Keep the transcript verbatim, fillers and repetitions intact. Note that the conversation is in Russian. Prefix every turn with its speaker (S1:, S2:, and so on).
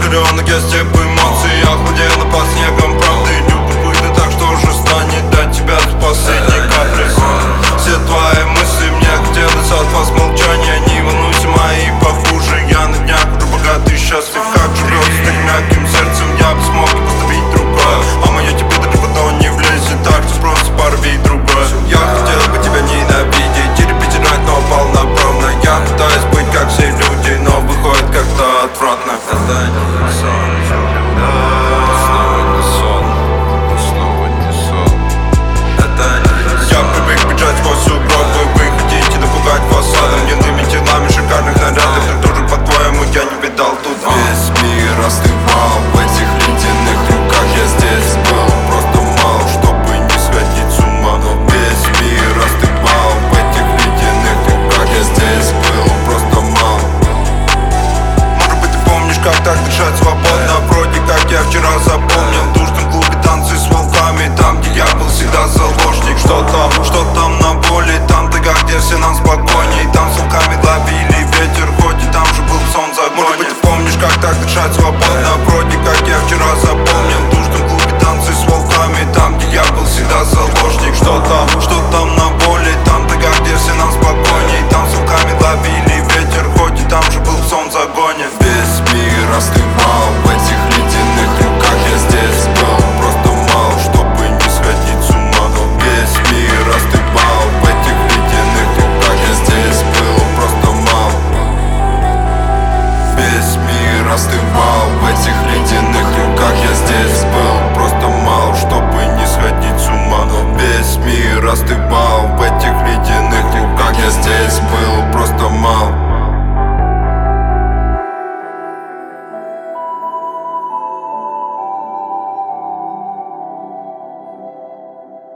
S1: раскаленных я степь эмоций. Я худела под снегом правды. Любопытно так, что же станет дать тебя с последней капли. Все твои мысли мне хотелось от вас молчания. Не волнуйся, мои похуже. Я на днях уже богатый, счастлив. Как живет с так мягким сердцем. Я бы смог и поставить другое. А мое тебе даже в потом не влезет. Так что просто порви другое. Я хотел бы тебя ненавидеть и репетировать, но полнопробно. Я пытаюсь быть как все люди, но выходит как-то отвратно. Это не сон, снова не сон, снова не сон. Это не сон. Я привык бежать сквозь сугробы. Вы хотите напугать фасадом гнилыми телами шикарных нарядов. Так тоже по-твоему я не видал тут.
S2: Весь мир остывал в этих ледяных руках. Я здесь был просто мал, чтобы не сходить с ума. Весь мир остывал в этих ледяных руках. Я здесь был просто мал.
S1: Может быть, ты помнишь, как так дышать свободно? Вроде как я вчера запомнил. В душном клубе танцы с волками. Там, где я был всегда заложник. Что там, что там на воле? Там тайга, где все нам спокойней. Там с волками ловили ветер, хоть и там же был сон загоне. Может быть, ты помнишь, как так дышать свободно? Вроде как я вчера запомнил. В душном клубе танцы с волками. Там, где я был всегда заложник. Что там, что там на воле? Там тайга, где все нам спокойней. Там с волками ловили ветер, хоть и там же был сон загоне.
S2: Весь мир остывал в этих ледяных руках. Я здесь был просто мал, чтобы не сходить с ума. Весь мир остывал в этих ледяных руках. Я здесь был просто мал. Весь мир остывал в этих ледяных руках. Я здесь был